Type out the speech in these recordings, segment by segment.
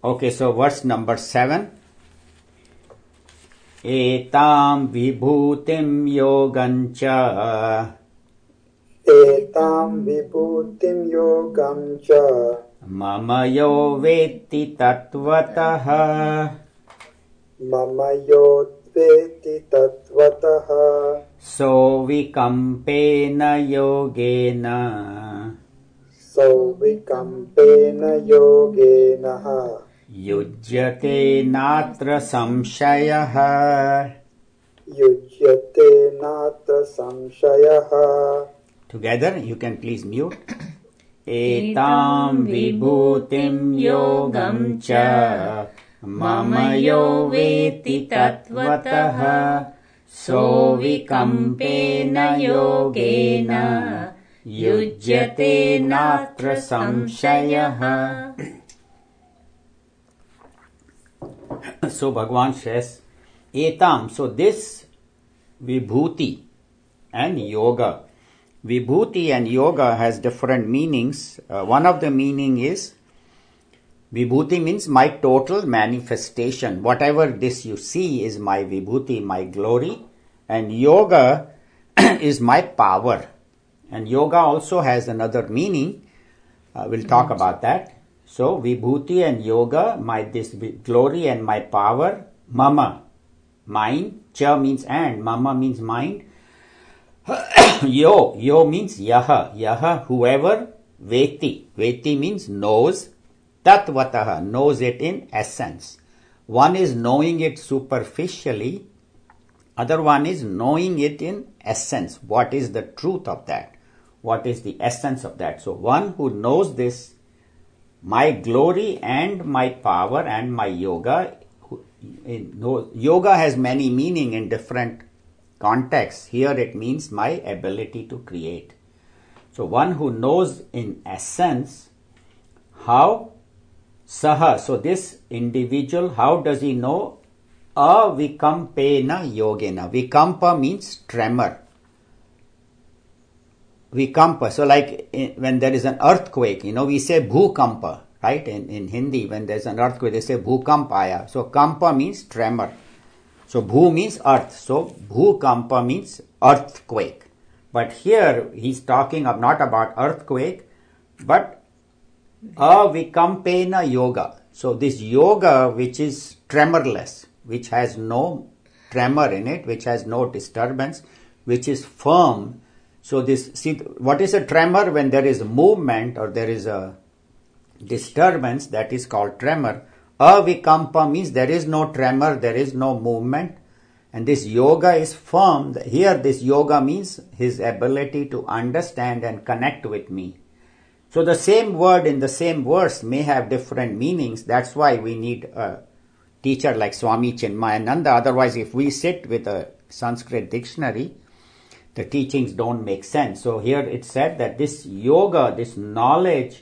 Okay, so verse number 7. Etam vibhutim yogancha Etam vibhutim yogam cha mama yo veti tattvataha mama yodveti tattvataha so vikampena yogena Sauvikampena yogena yujyate natra samshayaha. yujyate natra samshayaha. Together, you can please mute. Etam vibhutim yogam cha mama yo veti tattvataha so vikampena yogena yujyate natra samshayaha. So Bhagavan says, Etam, so this vibhuti and yoga. Vibhuti and yoga has different meanings. One of the meaning is, vibhuti means my total manifestation. Whatever this you see is my vibhuti, my glory. And yoga is my power. And yoga also has another meaning. We'll talk about that. So vibhuti and yoga, this glory and my power. Mama, mine. Cha means and. Mama means mind. Yo means yaha, whoever. Veti means knows. Tatvataha, knows it in essence. One is knowing it superficially, other one is knowing it in essence. What is the truth of that? What is the essence of that? So one who knows this, my glory and my power and my yoga. Yoga has many meaning in different contexts. Here it means my ability to create. So one who knows in essence how saha. So this individual, how does he know? Avikampena yogena. Vikampa means tremor. Vikampa. So like when there is an earthquake, we say bhukampa, right? In Hindi, when there's an earthquake, they say bhukampaya. So kampa means tremor. So bhu means earth. So bhukampa means earthquake. But here he's talking not about earthquake, but avikampena yoga. So this yoga which is tremorless, which has no tremor in it, which has no disturbance, which is firm. So what is a tremor? When there is a movement or there is a disturbance, that is called tremor. Avikampa means there is no tremor, there is no movement. And this yoga is firm. Here this yoga means his ability to understand and connect with me. So the same word in the same verse may have different meanings. That's why we need a teacher like Swami Chinmayananda. Otherwise, if we sit with a Sanskrit dictionary, the teachings don't make sense. So here it said that this yoga, this knowledge,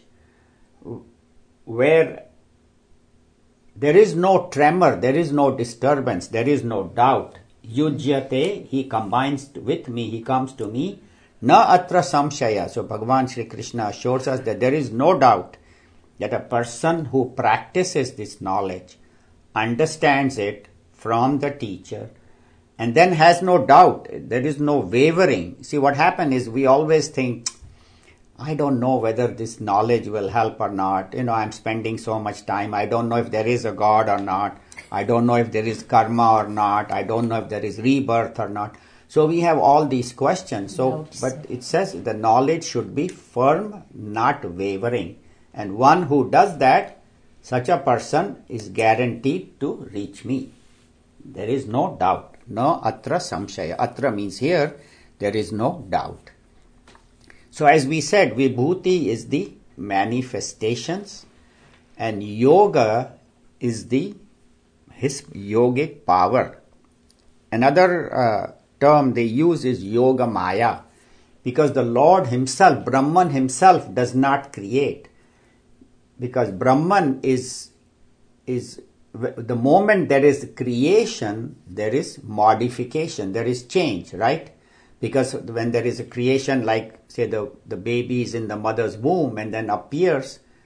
where there is no tremor, there is no disturbance, there is no doubt. Yujyate, he combines with me, he comes to me. Na atra samshaya. So Bhagavan Shri Krishna assures us that there is no doubt that a person who practices this knowledge, understands it from the teacher, and then has no doubt, there is no wavering. See, what happens is we always think, I don't know whether this knowledge will help or not. I'm spending so much time. I don't know if there is a God or not. I don't know if there is karma or not. I don't know if there is rebirth or not. So we have all these questions. But it says the knowledge should be firm, not wavering. And one who does that, such a person is guaranteed to reach me. There is no doubt. No atra samshaya. Atra means here, there is no doubt. So as we said, vibhuti is the manifestations and yoga is his yogic power. Another term they use is yoga maya, because the Lord himself, Brahman himself, does not create. Because Brahman is the moment there is creation, there is modification, there is change, right? Because when there is a creation, like say the baby is in the mother's womb and then appears,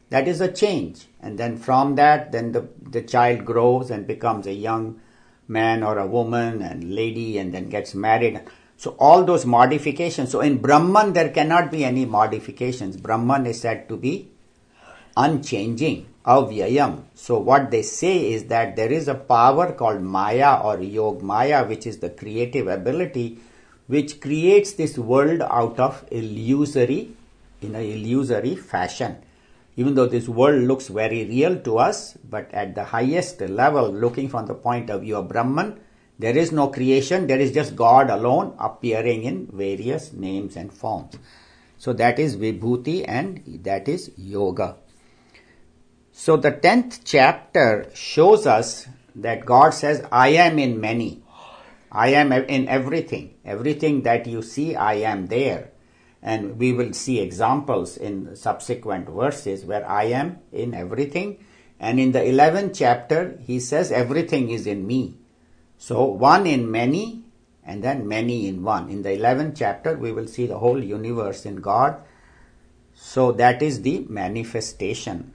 That is a change. And then from that, then the child grows and becomes a young man or a woman and lady and then gets married. So all those modifications. So in Brahman, there cannot be any modifications. Brahman is said to be unchanging, avyayam. So what they say is that there is a power called Maya or Yog Maya, which is the creative ability, which creates this world out of in an illusory fashion. Even though this world looks very real to us, but at the highest level, looking from the point of view of Brahman, there is no creation, there is just God alone appearing in various names and forms. So that is Vibhuti and that is Yoga. So the 10th chapter shows us that God says, I am in many. I am in everything. Everything that you see, I am there. And we will see examples in subsequent verses where I am in everything. And in the 11th chapter, he says everything is in me. So one in many and then many in one. In the 11th chapter, we will see the whole universe in God. So that is the manifestation.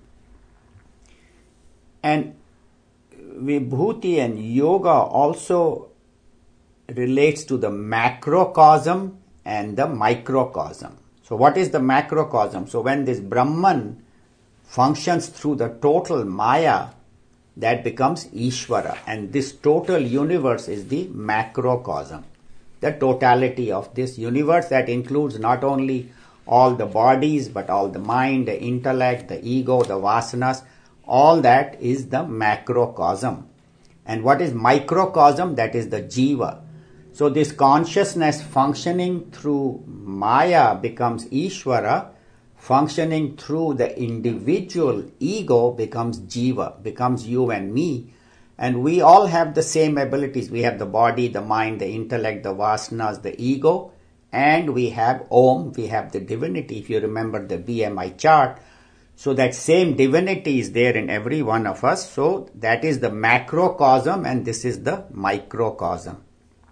And Vibhuti and Yoga also relates to the macrocosm and the microcosm. So what is the macrocosm? So when this Brahman functions through the total Maya, that becomes Ishvara. And this total universe is the macrocosm. The totality of this universe that includes not only all the bodies, but all the mind, the intellect, the ego, the vasanas, all that is the macrocosm. And what is microcosm? That is the jiva. So this consciousness functioning through Maya becomes Ishvara, functioning through the individual ego becomes jiva, becomes you and me. And we all have the same abilities. We have the body, the mind, the intellect, the vasanas, the ego, and we have Om, we have the divinity. If you remember the BMI chart, so that same divinity is there in every one of us. So that is the macrocosm and this is the microcosm.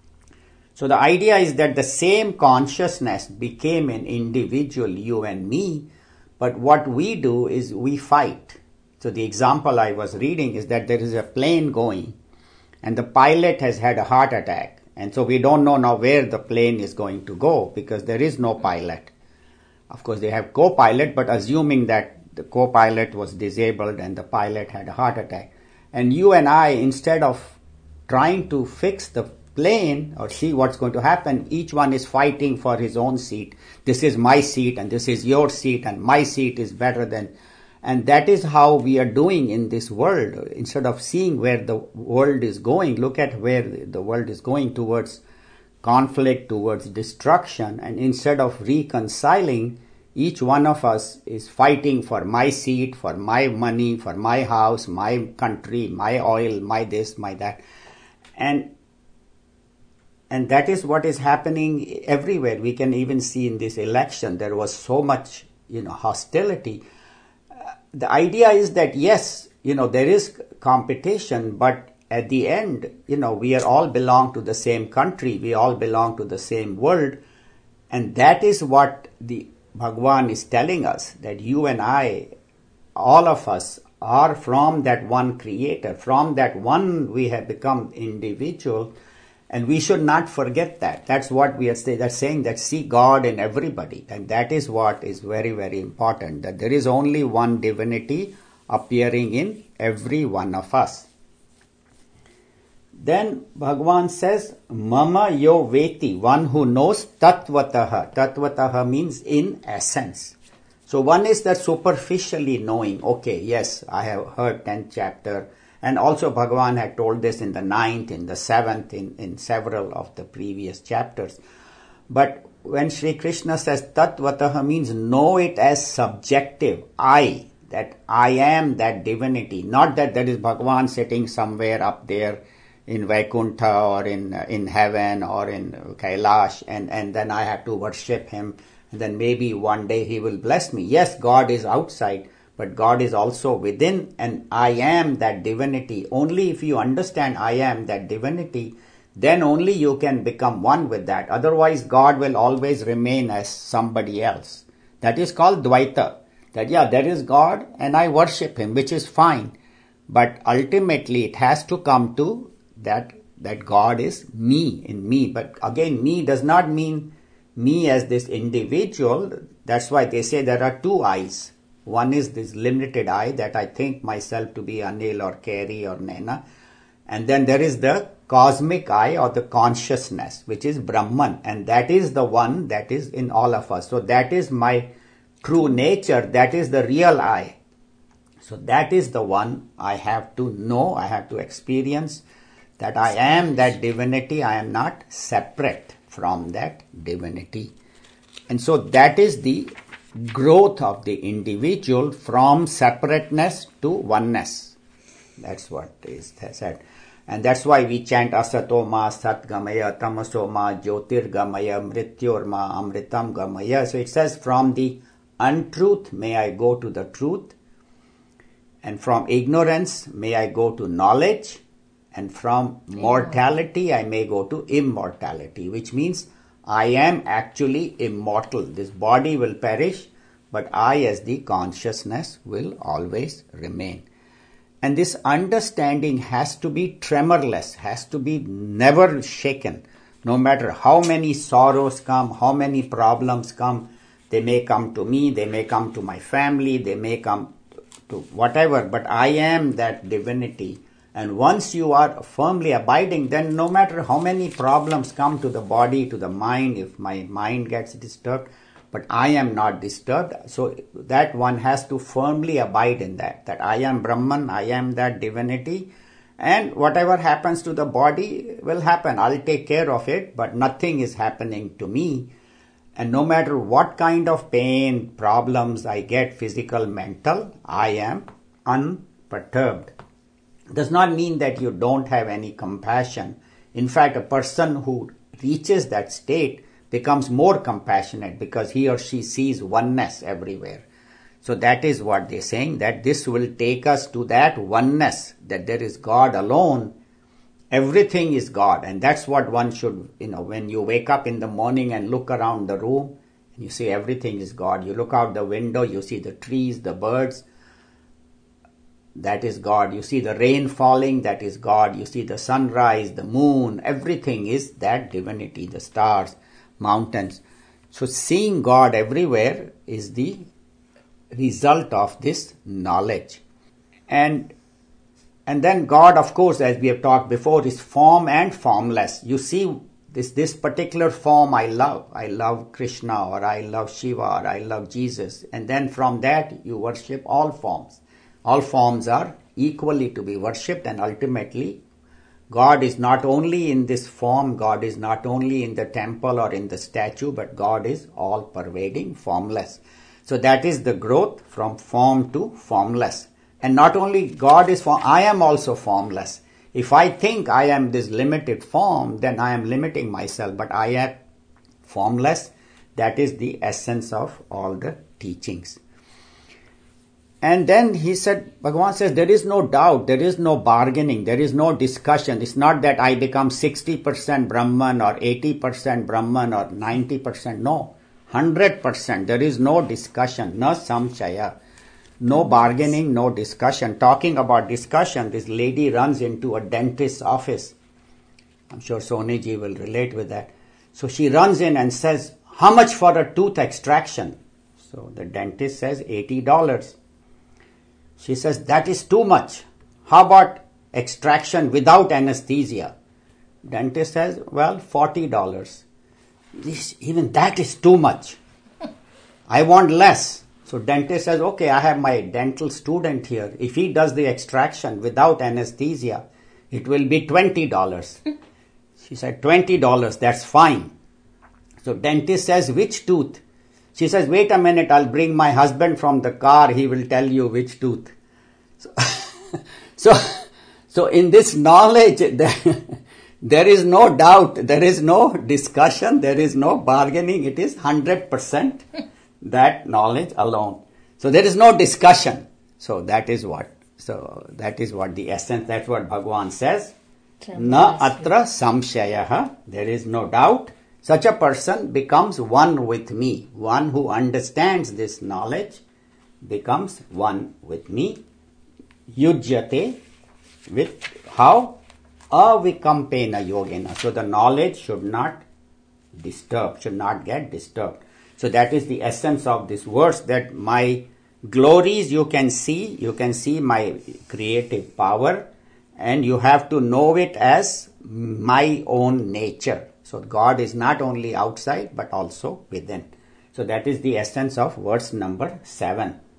So the idea is that the same consciousness became an individual, you and me, but what we do is we fight. So the example I was reading is that there is a plane going and the pilot has had a heart attack. And so we don't know now where the plane is going to go because there is no pilot. Of course, they have co-pilot, but assuming that the co-pilot was disabled and the pilot had a heart attack. And you and I, instead of trying to fix the plane or see what's going to happen, each one is fighting for his own seat. This is my seat and this is your seat and my seat is better than... And that is how we are doing in this world. Instead of seeing where the world is going, look at where the world is going, towards conflict, towards destruction. And instead of reconciling, each one of us is fighting for my seat, for my money, for my house, my country, my oil, my this, my that. And that is what is happening everywhere. We can even see in this election, there was so much, hostility. The idea is that yes, there is competition, but at the end, we are all belong to the same country. We all belong to the same world. And that is what the Bhagwan is telling us, that you and I, all of us, are from that one creator. From that one we have become individual, and we should not forget that. That's what we are saying. That's saying that see God in everybody, and that is what is very, very important, that there is only one divinity appearing in every one of us. Then Bhagwan says, Mama yo veti, one who knows tattvataha. Tattvataha means in essence. So one is that superficially knowing, okay, yes, I have heard 10th chapter, and also Bhagwan had told this in the 9th, in the 7th, in several of the previous chapters. But when Sri Krishna says tattvataha means know it as subjective, that I am that divinity, not that there is Bhagwan sitting somewhere up there in Vaikuntha or in heaven or in Kailash, and then I have to worship him, and then maybe one day he will bless me. Yes, God is outside, but God is also within, and I am that divinity. Only if you understand I am that divinity, then only you can become one with that. Otherwise, God will always remain as somebody else. That is called Dvaita. That there is God and I worship Him, which is fine. But ultimately it has to come to that God is me, in me. But again, me does not mean me as this individual. That's why they say there are two I's. One is this limited I that I think myself to be Anil or Carey or Naina. And then there is the cosmic I or the consciousness, which is Brahman. And that is the one that is in all of us. So that is my true nature. That is the real I. So that is the one I have to know, I have to experience that I am that divinity. I am not separate from that divinity. And so that is the growth of the individual from separateness to oneness. That's what is said. And that's why we chant Asato ma Satgamaya, Tamaso ma Jyotirgamaya, Mrityorma Amritam Gamaya. So it says from the untruth may I go to the truth, and from ignorance may I go to knowledge, and from mortality I may go to immortality, which means I am actually immortal. This body will perish, but I as the consciousness will always remain. And this understanding has to be tremorless, has to be never shaken. No matter how many sorrows come, how many problems come, they may come to me, they may come to my family, they may come to whatever, but I am that divinity. And once you are firmly abiding, then no matter how many problems come to the body, to the mind, if my mind gets disturbed, but I am not disturbed. So that one has to firmly abide in that I am Brahman, I am that divinity, and whatever happens to the body will happen. I'll take care of it, but nothing is happening to me. And no matter what kind of pain, problems I get, physical, mental, I am unperturbed. Does not mean that you don't have any compassion. In fact, a person who reaches that state becomes more compassionate because he or she sees oneness everywhere. So that is what they're saying, that this will take us to that oneness, that there is God alone. Everything is God, and that's what one should, when you wake up in the morning and look around the room, and you see everything is God. You look out the window, you see the trees, the birds, that is God. You see the rain falling, that is God. You see the sunrise, the moon, everything is that divinity, the stars, mountains. So seeing God everywhere is the result of this knowledge. And then God, of course, as we have talked before, is form and formless. You see this particular form I love. I love Krishna, or I love Shiva, or I love Jesus. And then from that you worship all forms. All forms are equally to be worshipped, and ultimately God is not only in this form, God is not only in the temple or in the statue, but God is all pervading, formless. So that is the growth from form to formless. And not only God is form, I am also formless. If I think I am this limited form, then I am limiting myself, but I am formless. That is the essence of all the teachings. And then he said, Bhagavan says, there is no doubt, there is no bargaining, there is no discussion. It's not that I become 60% Brahman or 80% Brahman or 90%. No, 100%. There is no discussion, no samshaya, no bargaining, no discussion. Talking about discussion, this lady runs into a dentist's office. I'm sure Soniji will relate with that. So she runs in and says, how much for a tooth extraction? So the dentist says $80. She says, that is too much. How about extraction without anesthesia? Dentist says, well, $40. Even that is too much. I want less. So dentist says, okay, I have my dental student here. If he does the extraction without anesthesia, it will be $20. She said, $20, that's fine. So dentist says, which tooth? She says, wait a minute, I'll bring my husband from the car. He will tell you which tooth. So in this knowledge, there is no doubt, there is no discussion, there is no bargaining. It is 100% that knowledge alone. So there is no discussion. So that is what the essence, that's what Bhagavan says. Na atra samshayaha, there is no doubt. Such a person becomes one with me, one who understands this knowledge becomes one with me. Yujyate, with how? Avikampena yogena. So the knowledge should not get disturbed. So that is the essence of this verse, that my glories you can see my creative power, and you have to know it as my own nature. So God is not only outside but also within. So that is the essence of verse number 7.